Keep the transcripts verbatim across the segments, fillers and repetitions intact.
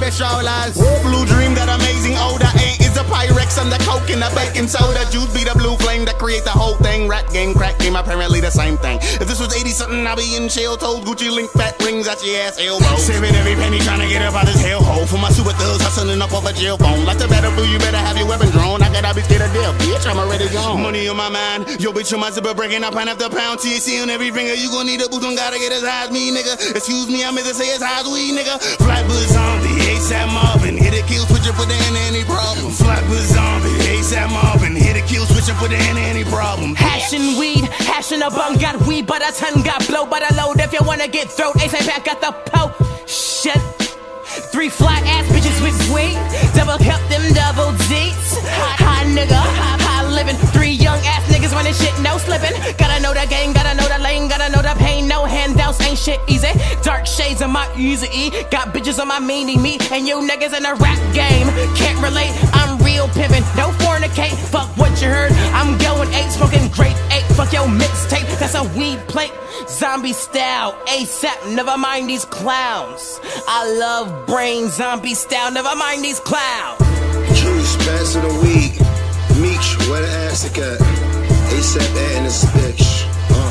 best rollers. Blue dream, that amazing odor ain't is a Pyrex and the coke and the baking soda. Juice be the blue flame that create the whole thing. Rap game, crack game, apparently the same thing. If this was eighty something, I'll be in shell toes, Gucci link, fat rings at your ass elbow. Saving every penny trying to get up out this hellhole. For my super thugs hustling up off a jail phone. Like the battlefield, you better have your weapon drawn. I gotta be scared of death, bitch, I'm already gone. Money on my mind, yo bitch on my zipper breaking up pound after pound. T H C on every finger, you gon' need a boost on, gotta get as high as me, nigga. Excuse me, I meant to say as high as we, nigga. Flatbush zombie, ASAP Marvin, hit a kill switcher for the end of any problem. Flatbush zombie, ASAP Marvin, hit a kill switcher for the end of any problem. Hashing weed, hashing a bum, got weed, but a ton got blow, but a load if you wanna get throat. ASAP back got the po. Shit. Three fly ass bitches with weed, double cup them double D's. High nigga, high, high living. Three young ass niggas running shit, no slipping. Gotta know the game, gotta know the lane, gotta know the pain. No handouts, ain't shit easy. Dark shades on my easy E. Got bitches on my meanie me, and you niggas in the rap game can't relate. I'm real pimpin', no fornicate. Fuck what you heard. I'm going eight, smoking grape eight. Fuck your mixtape, that's a weed plate. Zombie style, ASAP. Never mind these clowns. I love brain, zombie style. Never mind these clowns. Juice, passing the weed. Meech, where the ass it got? ASAP adding this bitch.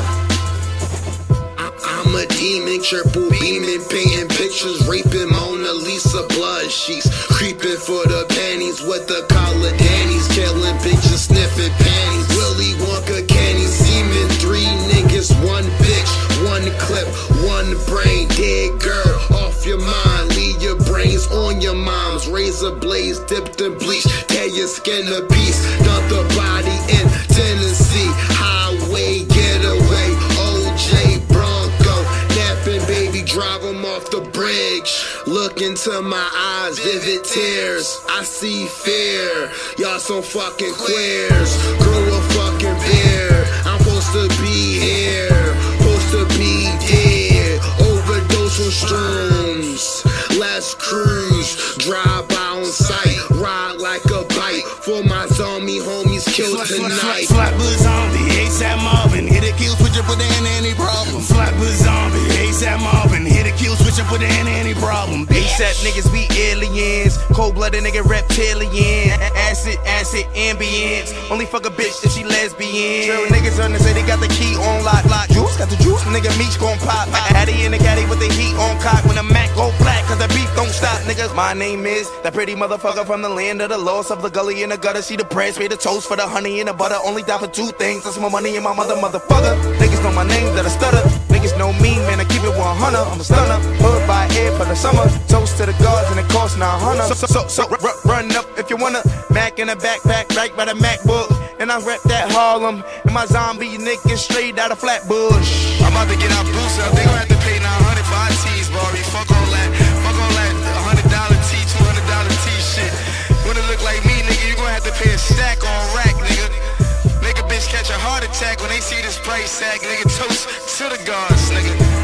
Uh. I I'm a demon, triple beaming, painting pictures, raping Mona Lisa blood sheets, creeping for the panties with the collar Danny's, killing bitches, sniffing panties. Willy Wonka, candy, semen, three niggas, one bitch, one clip, one brain, dead girl, off your mind, leave your brains on your mom's. Razor blades dipped in bleach, tear your skin to piece, dump the body in Tennessee, highway getaway, O J Bronco, napping baby, drive him off the bridge. Look into my eyes, vivid tears, I see fear, y'all some fucking queers, grow a fucking beard, I'm supposed to be here, supposed to be dead, overdose on shrooms, let's cruise, drive by on sight, ride like a bite, for my zombie homies killed tonight. Flatbush zombie, ASAP Marvin, hit a kill switcher for the end of any problem. Flatbush zombie, ASAP Marvin, hit a kill switcher for the end of any problem. ASAP niggas be aliens, cold-blooded nigga reptilian, acid, acid, ambience, only fuck a bitch if she lesbian. Real niggas on the say they got the key on lock, lock, juice, got the juice, nigga Meech gon' pop, Addy in the caddy with the heat on cock, when the Mac go black, cause the beef don't stop, niggas. My name is that pretty motherfucker from the land of the lost, of the gully in the gutter, see the bread, spray the toast for the honey and the butter, only down for two things, that's my money and my mother, motherfucker. Niggas know my name, that I stutter, niggas know me, man, I keep it one hundred, I'm a stunner, hood by air for the summer, toast to the gods and it costs nine hundred. So, so, so, so run up if you wanna, Mac in a backpack, right by the MacBook, and I rep that Harlem, and my zombie niggas straight out of Flatbush. I'm about to get our boots up, they gon' have to pay nine hundred for our tees, Barbie, fuck all that, fuck all that one hundred dollar tee, two hundred dollar tee shit. When it look like me, nigga, you gon' have to pay a stack on rack, nigga. Make a bitch catch a heart attack when they see this price tag, nigga, toast to the gods, nigga.